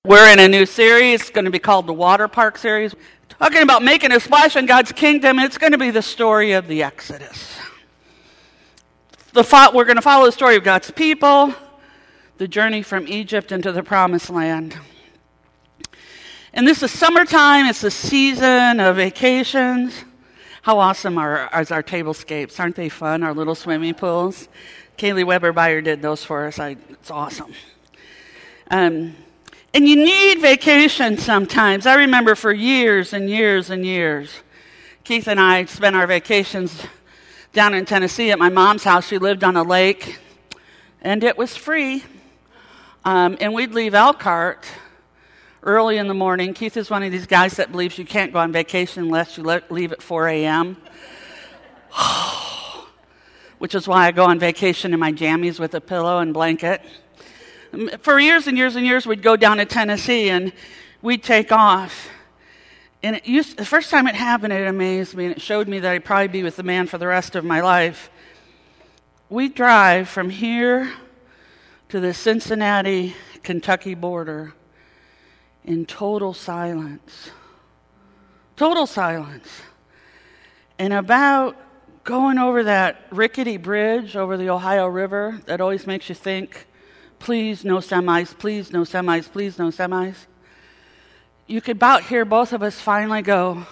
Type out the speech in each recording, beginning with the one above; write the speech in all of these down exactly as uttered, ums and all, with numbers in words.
We're in a new series. It's going to be called the Water Park series. Talking about making a splash in God's kingdom. It's going to be the story of the Exodus. The fo- we're going to follow the story of God's people, the journey from Egypt into the Promised Land. And this is summertime. It's the season of vacations. How awesome are, are our tablescapes? Aren't they fun? Our little swimming pools. Kaylee Weber-Beyer did those for us. I, it's awesome. Um, and you need vacation sometimes. I remember for years and years and years, Keith and I spent our vacations down in Tennessee at my mom's house. She lived on a lake, and it was free. Um, and we'd leave Elkhart early in the morning. Keith is one of these guys that believes you can't go on vacation unless you le- leave at four a.m., which is why I go on vacation in my jammies with a pillow and blanket. For years and years and years, we'd go down to Tennessee, and we'd take off. And it used, the first time it happened, it amazed me, and it showed me that I'd probably be with the man for the rest of my life. We'd drive from here to the Cincinnati, Kentucky border in total silence. Total silence. And about going over that rickety bridge over the Ohio River that always makes you think, please, no semis, please, no semis, please, no semis. You could about hear both of us finally go,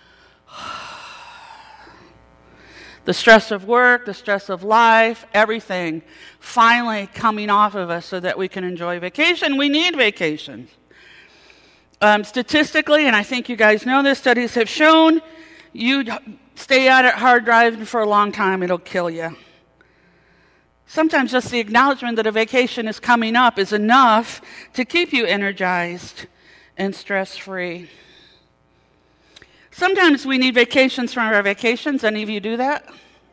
the stress of work, the stress of life, everything finally coming off of us so that we can enjoy vacation. We need vacations. Um, statistically, and I think you guys know this, studies have shown you stay at it hard driving for a long time, it'll kill you. Sometimes just the acknowledgement that a vacation is coming up is enough to keep you energized and stress-free. Sometimes we need vacations from our vacations. Any of you do that?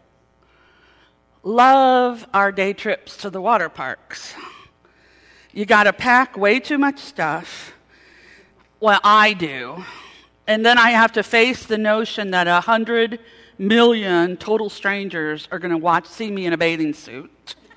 Love our day trips to the water parks. You got to pack way too much stuff. Well, I do. And then I have to face the notion that a hundred million total strangers are going to watch, see me in a bathing suit.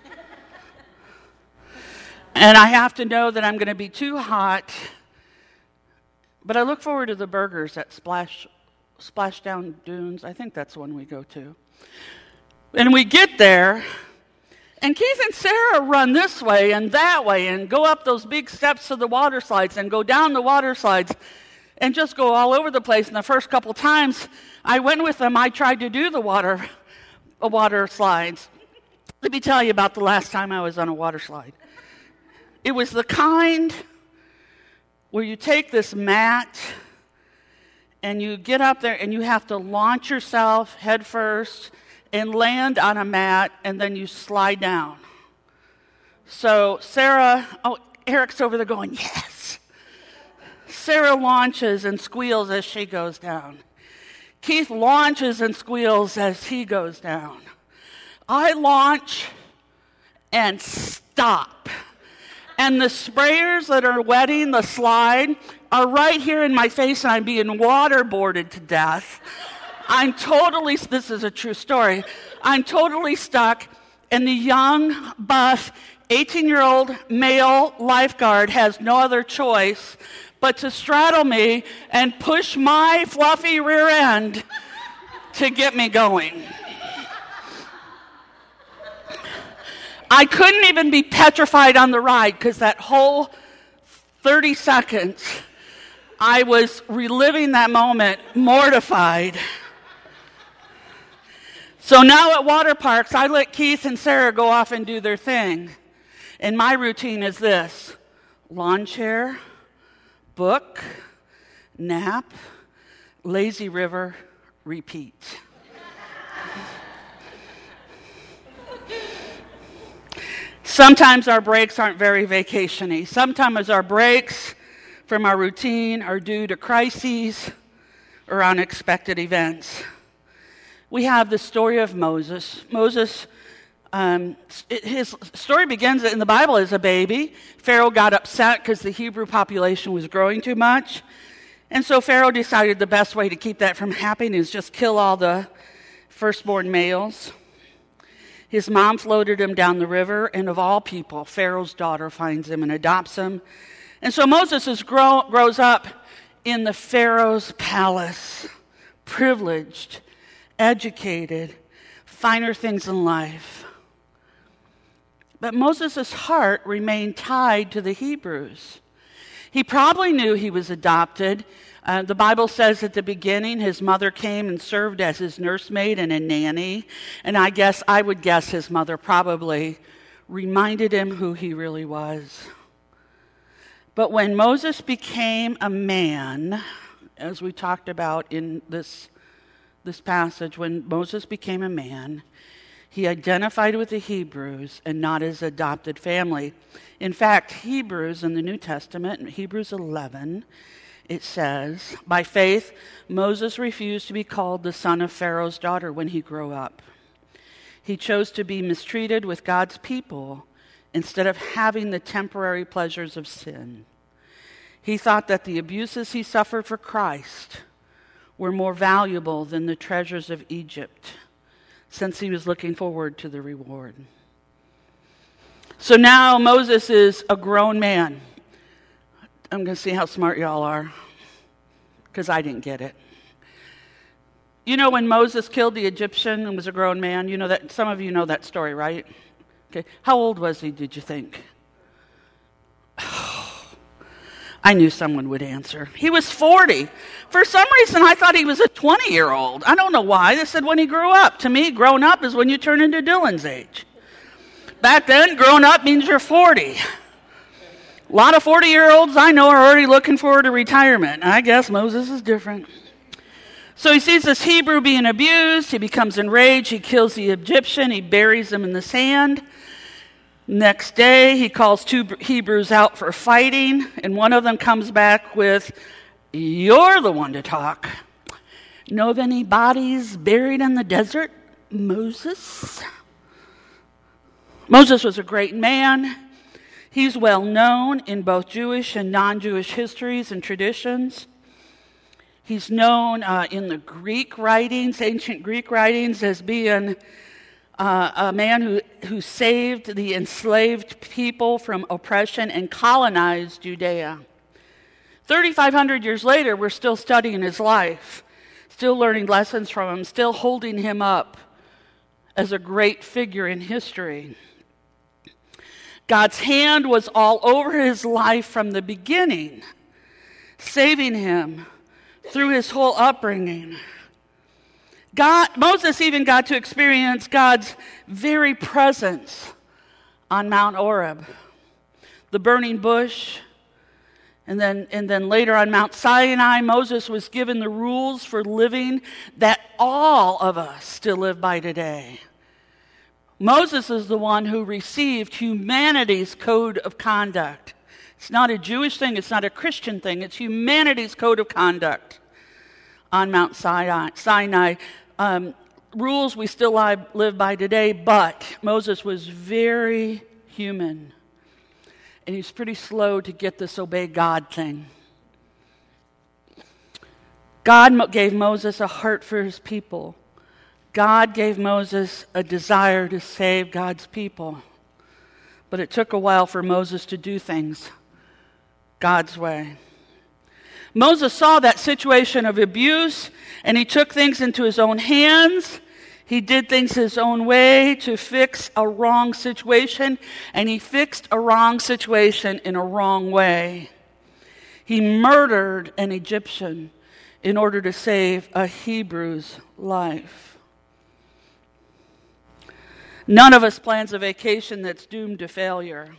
And I have to know that I'm going to be too hot. But I look forward to the burgers at Splash, Splashdown Dunes. I think that's one we go to. And we get there, and Keith and Sarah run this way and that way and go up those big steps to the water slides and go down the water slides and just go all over the place. And the first couple times I went with them, I tried to do the water, uh, water slides. Let me tell you about the last time I was on a water slide. It was the kind where you take this mat and you get up there and you have to launch yourself head first and land on a mat, and then you slide down. So Sarah, oh, Eric's over there going, yes. Sarah launches and squeals as she goes down. Keith launches and squeals as he goes down. I launch and stop. And the sprayers that are wetting the slide are right here in my face, and I'm being waterboarded to death. I'm totally, this is a true story, I'm totally stuck, and the young, buff, eighteen-year-old male lifeguard has no other choice but to straddle me and push my fluffy rear end to get me going. I couldn't even be petrified on the ride because that whole thirty seconds, I was reliving that moment, mortified. So now at water parks, I let Keith and Sarah go off and do their thing. And my routine is this: lawn chair, book, nap, lazy river, repeat. Sometimes our breaks aren't very vacation-y. Sometimes our breaks from our routine are due to crises or unexpected events. We have the story of Moses. Moses, um, his story begins in the Bible as a baby. Pharaoh got upset because the Hebrew population was growing too much. And so Pharaoh decided the best way to keep that from happening is just kill all the firstborn males. His mom floated him down the river, and of all people, Pharaoh's daughter finds him and adopts him. And so Moses is grow, grows up in the Pharaoh's palace, privileged, educated, finer things in life. But Moses' heart remained tied to the Hebrews. He probably knew he was adopted. Uh, the Bible says at the beginning his mother came and served as his nursemaid and a nanny. And I guess, I would guess his mother probably reminded him who he really was. But when Moses became a man, as we talked about in this, this passage, when Moses became a man, he identified with the Hebrews and not his adopted family. In fact, Hebrews in the New Testament, in Hebrews eleven, it says, by faith, Moses refused to be called the son of Pharaoh's daughter when he grew up. He chose to be mistreated with God's people instead of having the temporary pleasures of sin. He thought that the abuses he suffered for Christ were more valuable than the treasures of Egypt, since he was looking forward to the reward. So now Moses is a grown man. I'm going to see how smart y'all are, because I didn't get it. You know when Moses killed the Egyptian and was a grown man? You know that, some of you know that story, right? Okay. How old was he, did you think? I knew someone would answer. He was forty. For some reason, I thought he was a twenty-year-old. I don't know why. They said when he grew up. To me, grown up is when you turn into Dylan's age. Back then, grown up means you're forty. A lot of forty-year-olds I know are already looking forward to retirement. I guess Moses is different. So he sees this Hebrew being abused. He becomes enraged. He kills the Egyptian. He buries him in the sand. Next day, he calls two Hebrews out for fighting, and one of them comes back with, "You're the one to talk. Know of any bodies buried in the desert, Moses?" Moses was a great man. He's well known in both Jewish and non-Jewish histories and traditions. He's known uh, in the Greek writings, ancient Greek writings, as being uh, a man who, who saved the enslaved people from oppression and colonized Judea. thirty-five hundred years later, we're still studying his life, still learning lessons from him, still holding him up as a great figure in history. God's hand was all over his life from the beginning, saving him through his whole upbringing. God, Moses even got to experience God's very presence on Mount Horeb, the burning bush, and then, and then later on Mount Sinai. Moses was given the rules for living that all of us still live by today. Moses is the one who received humanity's code of conduct. It's not a Jewish thing, it's not a Christian thing, it's humanity's code of conduct on Mount Sinai. Sinai. Um, rules we still live by today, but Moses was very human. And he's pretty slow to get this obey God thing. God gave Moses a heart for his people. God gave Moses a desire to save God's people. But it took a while for Moses to do things God's way. Moses saw that situation of abuse, and he took things into his own hands. He did things his own way to fix a wrong situation, and he fixed a wrong situation in a wrong way. He murdered an Egyptian in order to save a Hebrew's life. None of us plans a vacation that's doomed to failure.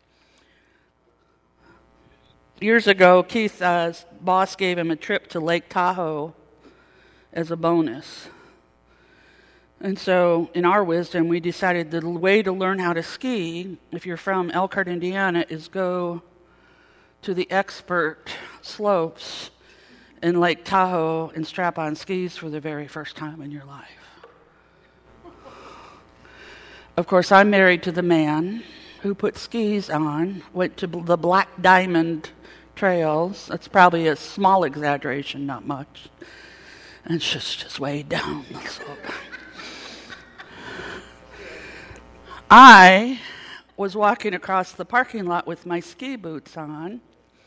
Years ago, Keith's uh, boss gave him a trip to Lake Tahoe as a bonus. And so, in our wisdom, we decided the way to learn how to ski, if you're from Elkhart, Indiana, is go to the expert slopes in Lake Tahoe and strap on skis for the very first time in your life. Of course, I'm married to the man who put skis on, went to the Black Diamond trails. That's probably a small exaggeration, not much. And it's just, just way down the slope. I was walking across the parking lot with my ski boots on,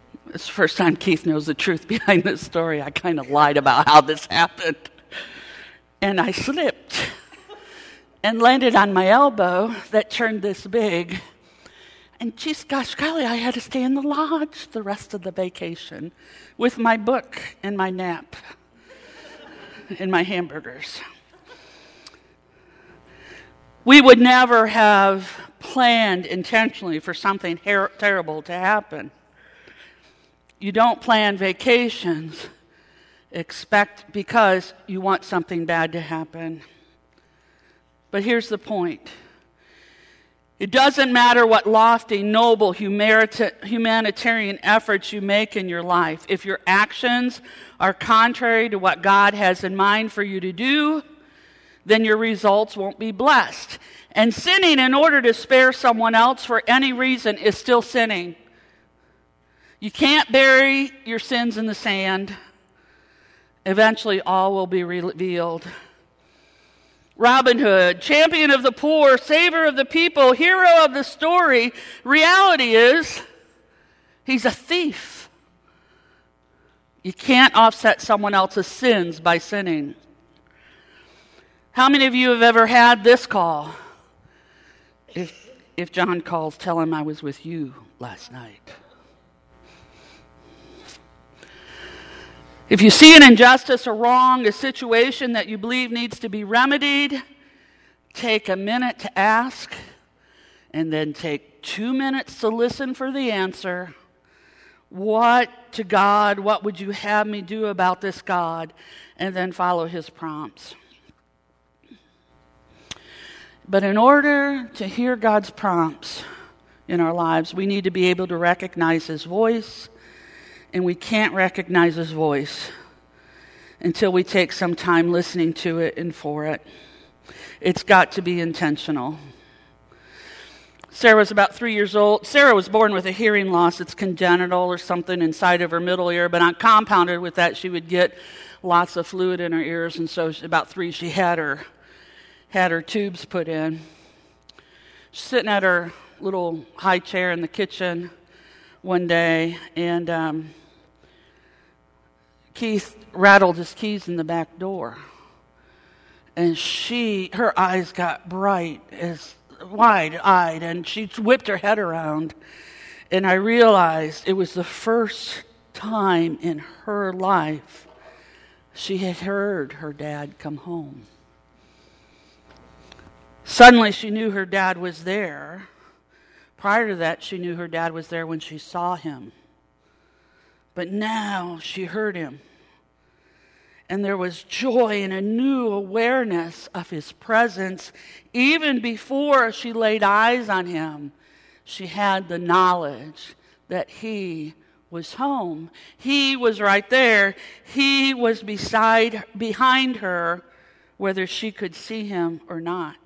It's the first time Keith knows the truth behind this story. I kind of lied about how this happened. And I slipped and landed on my elbow that turned this big. And geez, gosh, golly, I had to stay in the lodge the rest of the vacation with my book and my nap and my hamburgers. We would never have planned intentionally for something her- terrible to happen. You don't plan vacations expect because you want something bad to happen. But here's the point. It doesn't matter what lofty, noble, humanitarian efforts you make in your life. If your actions are contrary to what God has in mind for you to do, then your results won't be blessed. And sinning in order to spare someone else for any reason is still sinning. You can't bury your sins in the sand. Eventually, all will be revealed. Robin Hood, champion of the poor, savior of the people, hero of the story. Reality is, he's a thief. You can't offset someone else's sins by sinning. How many of you have ever had this call? If, if John calls, tell him I was with you last night. If you see an injustice, a wrong, a situation that you believe needs to be remedied, take a minute to ask, and then take two minutes to listen for the answer. What to God, what would you have me do about this, God? And then follow his prompts. But in order to hear God's prompts in our lives, we need to be able to recognize his voice. And we can't recognize his voice until we take some time listening to it and for it. It's got to be intentional. Sarah was about three years old. Sarah was born with a hearing loss. It's congenital or something inside of her middle ear, but on compounded with that, she would get lots of fluid in her ears, and so about three, she had her had her tubes put in. She's sitting at her little high chair in the kitchen one day, and um, Keith rattled his keys in the back door. And she, her eyes got bright, as wide-eyed, and she whipped her head around. And I realized it was the first time in her life she had heard her dad come home. Suddenly she knew her dad was there. Prior to that, she knew her dad was there when she saw him. But now she heard him. And there was joy and a new awareness of his presence. Even before she laid eyes on him, she had the knowledge that he was home. He was right there. He was beside, behind her, whether she could see him or not.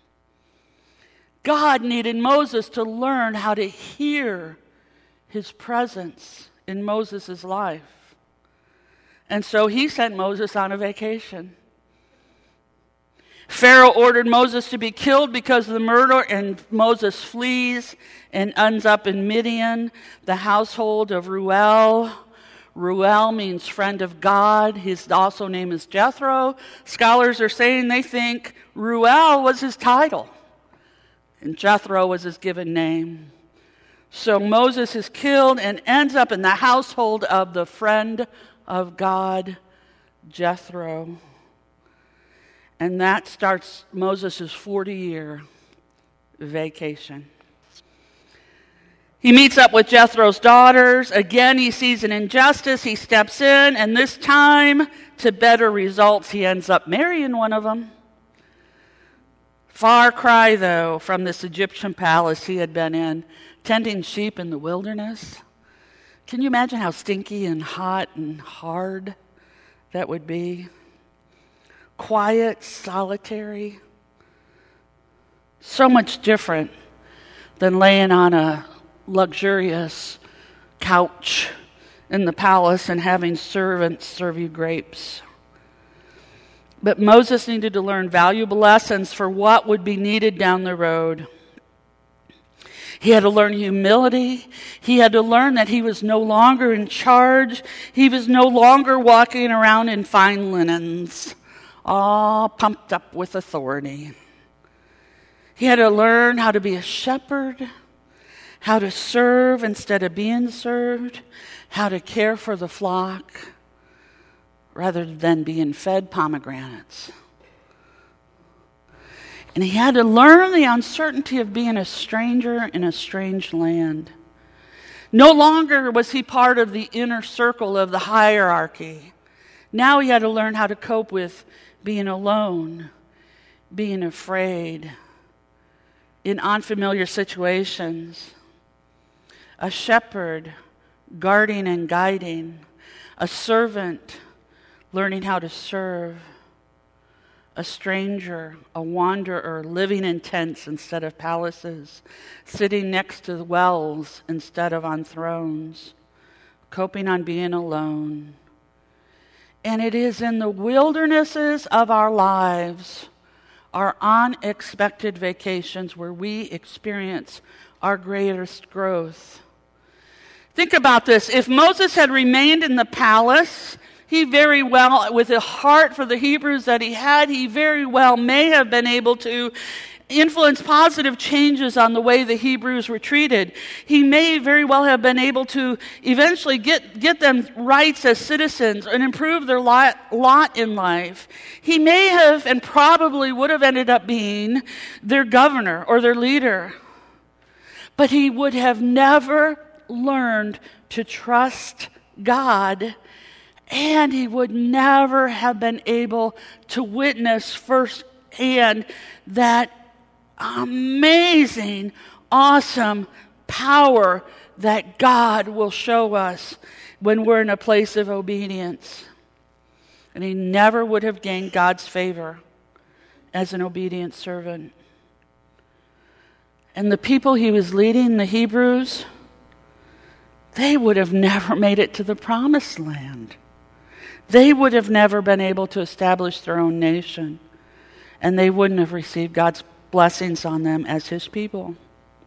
God needed Moses to learn how to hear his presence in Moses' life. And so he sent Moses on a vacation. Pharaoh ordered Moses to be killed because of the murder, and Moses flees and ends up in Midian, the household of Reuel. Reuel means friend of God. His also name is Jethro. Scholars are saying they think Reuel was his title, and Jethro was his given name. So Moses is killed and ends up in the household of the friend of God, Jethro. And that starts Moses' forty-year vacation. He meets up with Jethro's daughters. Again, he sees an injustice. He steps in, and this time, to better results, he ends up marrying one of them. Far cry, though, from this Egyptian palace he had been in, tending sheep in the wilderness. Can you imagine how stinky and hot and hard that would be? Quiet, solitary. So much different than laying on a luxurious couch in the palace and having servants serve you grapes. But Moses needed to learn valuable lessons for what would be needed down the road. He had to learn humility. He had to learn that he was no longer in charge. He was no longer walking around in fine linens, all pumped up with authority. He had to learn how to be a shepherd, how to serve instead of being served, how to care for the flock rather than being fed pomegranates. And he had to learn the uncertainty of being a stranger in a strange land. No longer was he part of the inner circle of the hierarchy. Now he had to learn how to cope with being alone, being afraid, in unfamiliar situations. A shepherd guarding and guiding, a servant learning how to serve, a stranger, a wanderer living in tents instead of palaces, sitting next to the wells instead of on thrones, coping on being alone. And it is in the wildernesses of our lives, our unexpected vacations, where we experience our greatest growth. Think about this. If Moses had remained in the palace, he very well, with a heart for the Hebrews that he had, he very well may have been able to influence positive changes on the way the Hebrews were treated. He may very well have been able to eventually get, get them rights as citizens and improve their lot, lot in life. He may have and probably would have ended up being their governor or their leader. But he would have never learned to trust God, and he would never have been able to witness firsthand that amazing, awesome power that God will show us when we're in a place of obedience. And he never would have gained God's favor as an obedient servant. And the people he was leading, the Hebrews, they would have never made it to the promised land. They would have never been able to establish their own nation. And they wouldn't have received God's blessings on them as his people.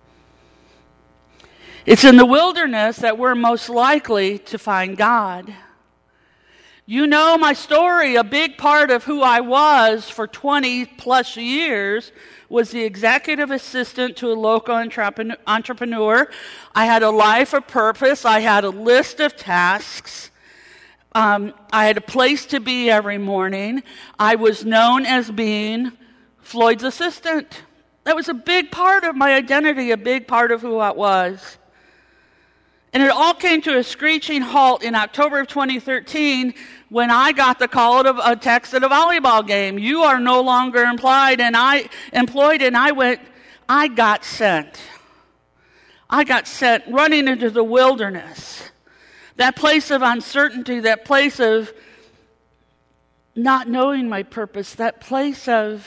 It's in the wilderness that we're most likely to find God. You know my story. A big part of who I was for twenty plus years was the executive assistant to a local entrepreneur. I had a life of purpose. I had a list of tasks. Um, I had a place to be every morning. I was known as being Floyd's assistant. That was a big part of my identity, a big part of who I was. And it all came to a screeching halt in October of twenty thirteen when I got the call of a text at a volleyball game. You are no longer employed, and I employed, and I went, I got sent. I got sent running into the wilderness. That place of uncertainty, that place of not knowing my purpose, that place of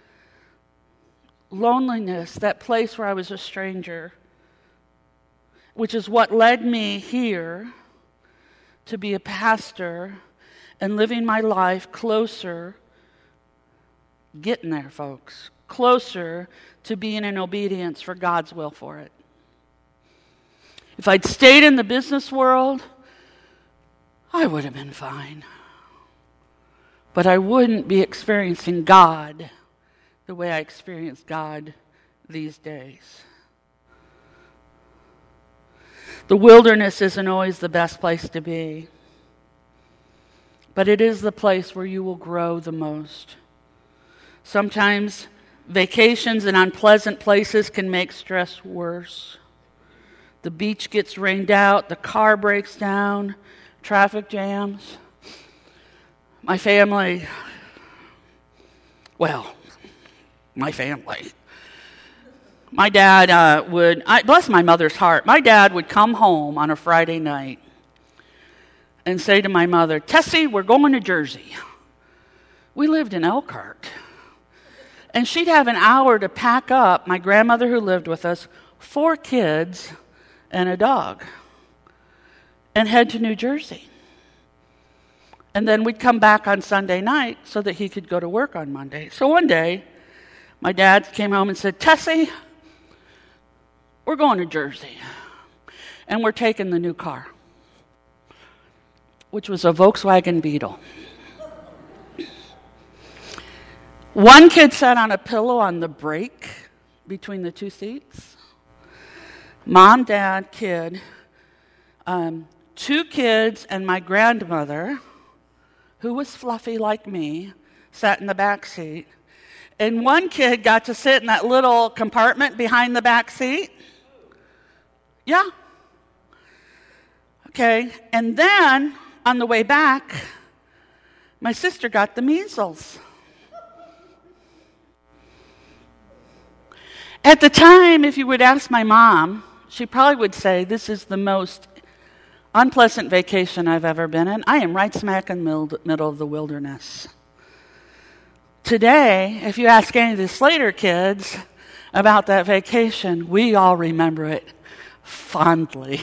loneliness, that place where I was a stranger, which is what led me here to be a pastor and living my life closer, getting there, folks, closer to being in obedience for God's will for it. If I'd stayed in the business world, I would have been fine. But I wouldn't be experiencing God the way I experience God these days. The wilderness isn't always the best place to be, but it is the place where you will grow the most. Sometimes vacations in unpleasant places can make stress worse. The beach gets rained out, the car breaks down, traffic jams. My family, well, my family. My dad uh, would, I, bless my mother's heart, my dad would come home on a Friday night and say to my mother, Tessie, we're going to Jersey. We lived in Elkhart. And she'd have an hour to pack up, my grandmother who lived with us, four kids and a dog, and head to New Jersey. And then we'd come back on Sunday night so that he could go to work on Monday. So one day, my dad came home and said, Tessie, we're going to Jersey, and we're taking the new car, which was a Volkswagen Beetle. One kid sat on a pillow on the brake between the two seats. Mom, dad, kid, um, two kids, and my grandmother, who was fluffy like me, sat in the back seat. And one kid got to sit in that little compartment behind the back seat. Yeah. Okay. And then, on the way back, my sister got the measles. At the time, if you would ask my mom, she probably would say, this is the most unpleasant vacation I've ever been in. I am right smack in the middle of the wilderness. Today, if you ask any of the Slater kids about that vacation, we all remember it fondly.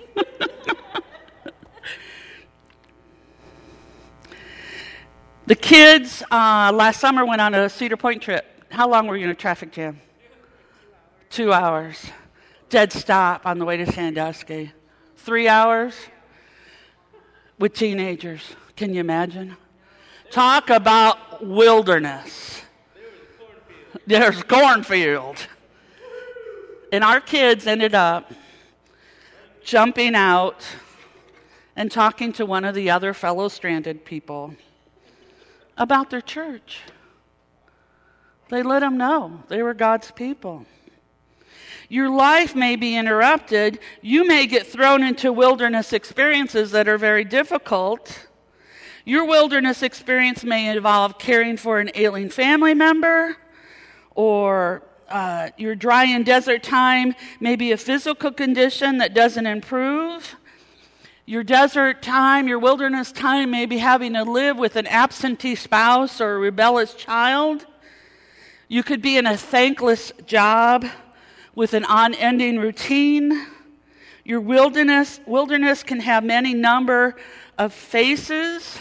The kids uh, last summer went on a Cedar Point trip. How long were you in a traffic jam? Two hours. Dead stop on the way to Sandusky. Three hours with teenagers. Can you imagine? Talk about wilderness. There's cornfield. And our kids ended up jumping out and talking to one of the other fellow stranded people about their church. They let them know they were God's people. Your life may be interrupted. You may get thrown into wilderness experiences that are very difficult. Your wilderness experience may involve caring for an ailing family member, or uh, your dry and desert time may be a physical condition that doesn't improve. Your desert time, your wilderness time may be having to live with an absentee spouse or a rebellious child. You could be in a thankless job with an unending routine. Your wilderness wilderness can have many number of faces.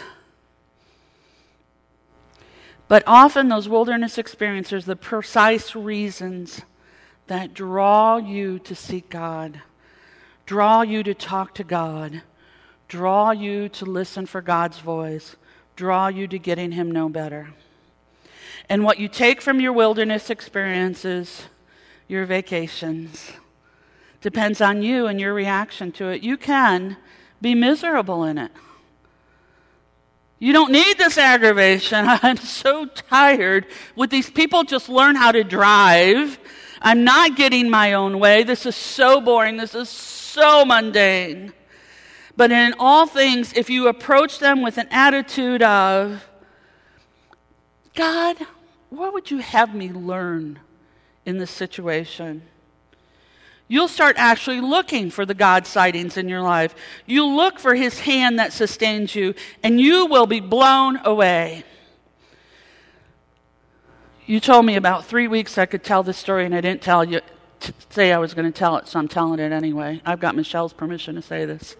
But often those wilderness experiences are the precise reasons that draw you to seek God, draw you to talk to God, draw you to listen for God's voice, draw you to getting Him know better. And what you take from your wilderness experiences, your vacations, depends on you and your reaction to it. You can be miserable in it. You don't need this aggravation. I'm so tired. Would these people just learn how to drive? I'm not getting my own way. This is so boring. This is so mundane. But in all things, if you approach them with an attitude of, God, what would you have me learn in this situation? You'll start actually looking for the God sightings in your life. You'll look for His hand that sustains you, and you will be blown away. You told me about three weeks I could tell this story, and I didn't tell you to say I was going to tell it, so I'm telling it anyway. I've got Michelle's permission to say this.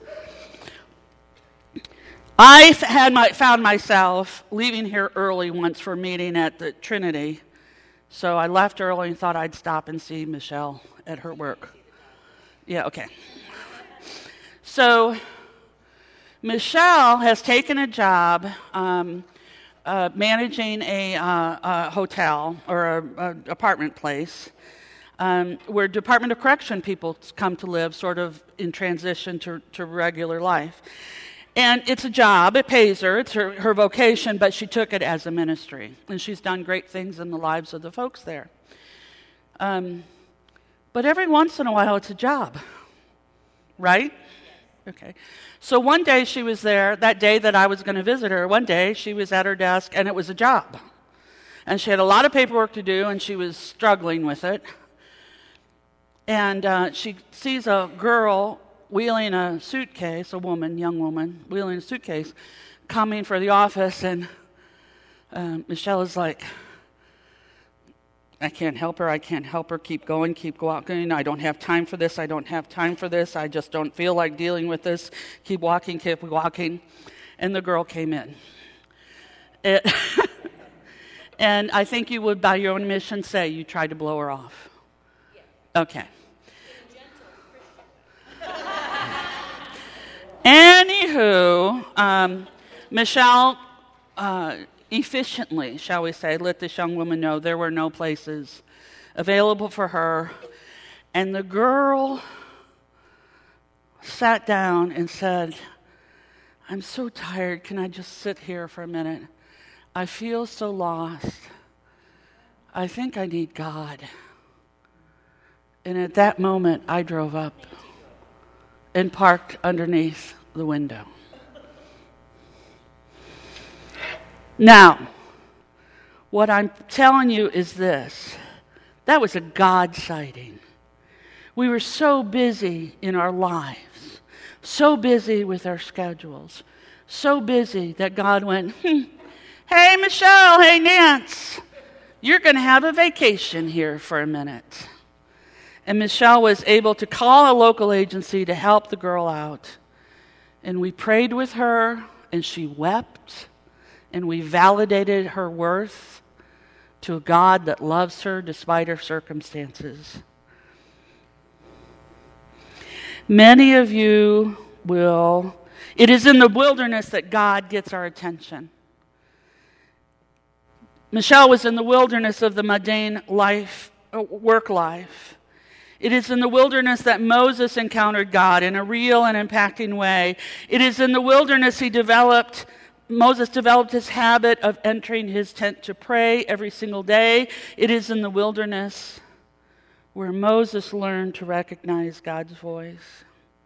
I had my, found myself leaving here early once for a meeting at the Trinity, so I left early and thought I'd stop and see Michelle at her work. Yeah, okay. So Michelle has taken a job um, uh, managing a, uh, a hotel or an apartment place um, where Department of Correction people come to live, sort of in transition to, to regular life. And it's a job, it pays her, it's her, her vocation, but she took it as a ministry. And she's done great things in the lives of the folks there. Um, but every once in a while, it's a job, right? Okay. So one day she was there, that day that I was going to visit her, one day she was at her desk, and it was a job. And she had a lot of paperwork to do, and she was struggling with it. And uh, she sees a girl wheeling a suitcase, a woman, young woman, wheeling a suitcase, coming for the office, and uh, Michelle is like, I can't help her, I can't help her, keep going, keep walking, I don't have time for this, I don't have time for this, I just don't feel like dealing with this, keep walking, keep walking. And the girl came in. It and I think you would, by your own admission, say you tried to blow her off. Okay. Anywho, um, Michelle uh, efficiently, shall we say, let this young woman know there were no places available for her. And the girl sat down and said, I'm so tired. Can I just sit here for a minute? I feel so lost. I think I need God. And at that moment, I drove up and parked underneath the window. Now, what I'm telling you is this. That was a God sighting. We were so busy in our lives, so busy with our schedules, so busy that God went, hmm, hey, Michelle, hey, Nance, you're going to have a vacation here for a minute. And Michelle was able to call a local agency to help the girl out. And we prayed with her, and she wept, and we validated her worth to a God that loves her despite her circumstances. Many of you will, it is in the wilderness that God gets our attention. Michelle was in the wilderness of the mundane life, work life. It is in the wilderness that Moses encountered God in a real and impacting way. It is in the wilderness he developed, Moses developed his habit of entering his tent to pray every single day. It is in the wilderness where Moses learned to recognize God's voice.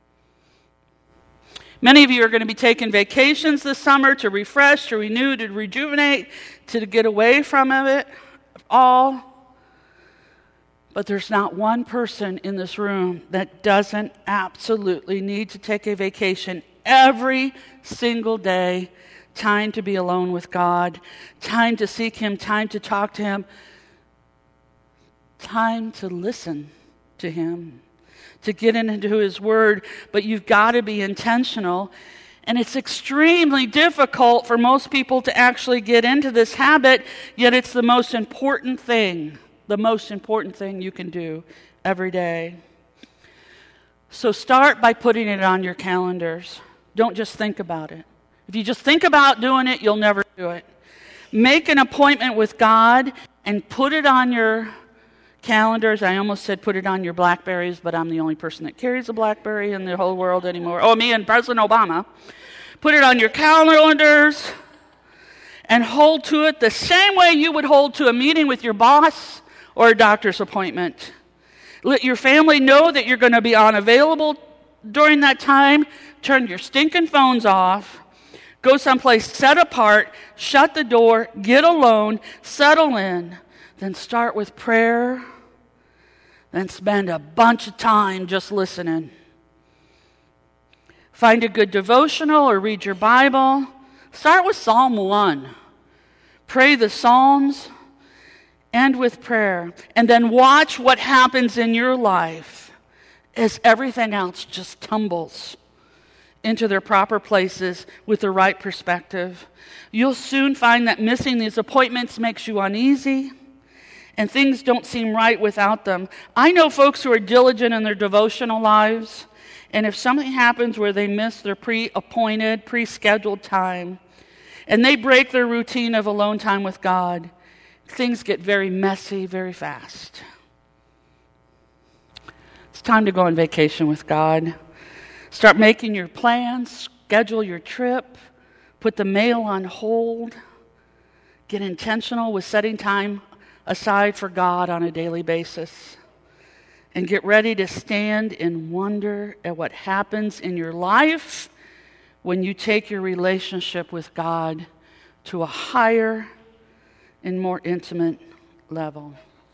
Many of you are going to be taking vacations this summer to refresh, to renew, to rejuvenate, to get away from it all. But there's not one person in this room that doesn't absolutely need to take a vacation every single day. Time to be alone with God, time to seek Him, time to talk to Him, time to listen to Him, to get into His Word. But you've got to be intentional. And it's extremely difficult for most people to actually get into this habit, yet it's the most important thing, the most important thing you can do every day. So start by putting it on your calendars. Don't just think about it. If you just think about doing it, you'll never do it. Make an appointment with God and put it on your calendars. I almost said put it on your Blackberries, but I'm the only person that carries a Blackberry in the whole world anymore. Oh, me and President Obama. Put it on your calendars and hold to it the same way you would hold to a meeting with your boss or a doctor's appointment. Let your family know that you're going to be unavailable during that time. Turn your stinking phones off. Go someplace set apart, shut the door, get alone, settle in. Then start with prayer. Then spend a bunch of time just listening. Find a good devotional or read your Bible. Start with Psalm one. Pray the Psalms. End with prayer. And then watch what happens in your life as everything else just tumbles into their proper places with the right perspective. You'll soon find that missing these appointments makes you uneasy, and things don't seem right without them. I know folks who are diligent in their devotional lives, and if something happens where they miss their pre-appointed, pre-scheduled time, and they break their routine of alone time with God, things get very messy very fast. It's time to go on vacation with God. Start making your plans, schedule your trip, put the mail on hold, get intentional with setting time aside for God on a daily basis, and get ready to stand in wonder at what happens in your life when you take your relationship with God to a higher and more intimate level.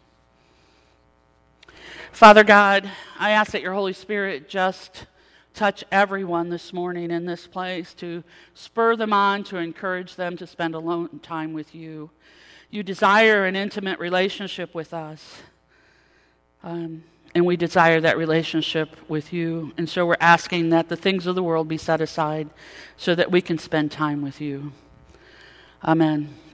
Father God, I ask that your Holy Spirit just touch everyone this morning in this place, to spur them on, to encourage them to spend alone time with you. You desire an intimate relationship with us, um, and we desire that relationship with you. And so we're asking that the things of the world be set aside so that we can spend time with you. Amen.